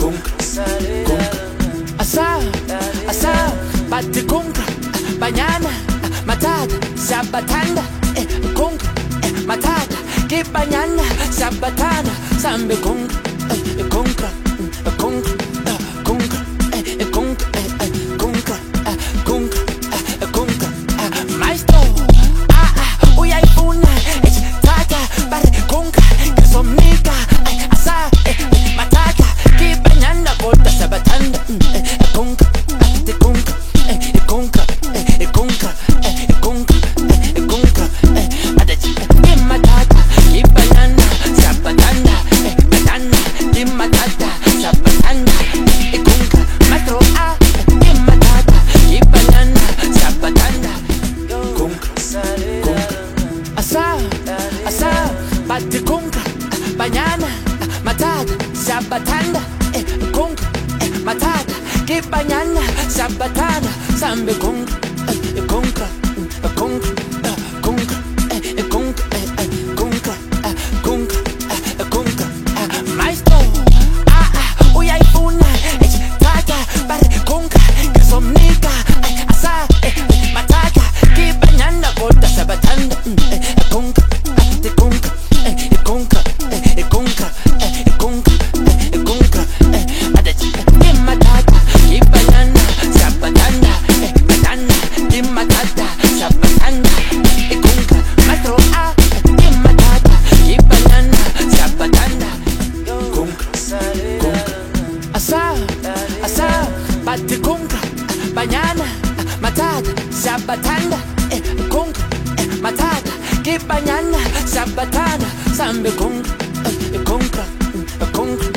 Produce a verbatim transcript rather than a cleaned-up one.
Asa, asa, bate kunka, banyana, matata, sabatanda, eh, kunka, eh, matata, ke banyana, sabatana, sambe kunka, eh, kunka, eh, kunka, eh, kunka, eh, kunka, eh, kunka, eh, kunka, eh, kunka, eh, maestro, ah ah, uyaifuna, eh, tata, bate kunka, kasomnika, eh, asa, eh, matata, ke banyana, kota sabatanda, eh, kunka, eh, kunka, eh, kunka, eh, kunka, eh, kunka, eh, kunka, eh, adachi, eh, matata, ke banyana, sabatanda, eh, batanda, ke matata, sabatanda, eh, kunka, maestro, ah, ke matata, ke banyana, sabatanda, kunka, kunka, asa, asa, bate kunka, banyana, matata, sabatanda, eh, kunka, eh, matata, ke banyana, sabatana, sambe kunka, eh, kunka, eh, kunka, eh, kunka, eh, kunka, eh, kunka, eh, kunka, eh, kunka, eh, maestro, ah ah, uyaifuna, eh, tata, bare kunka, kasomnika, eh, asa, eh, matata, ke banyana, kota sabatanda, eh, kunka, eh, kunka, eh, kunka, eh, kunka, eh, kunka, eh, kunka, eh, adachi, eh, matata, ke banyana, sabatanda, eh, batanda, ke matata, sabatanda, eh, kunka, maestro, ah, ke matata, ke banyana, sabatanda, kunka, kunka, asa, asa, bate kunka, banyana, matata, sabatanda, eh, kunka, eh, matata, ke banyana, sabatana, sambe kunka, eh, kunka, eh, kunka.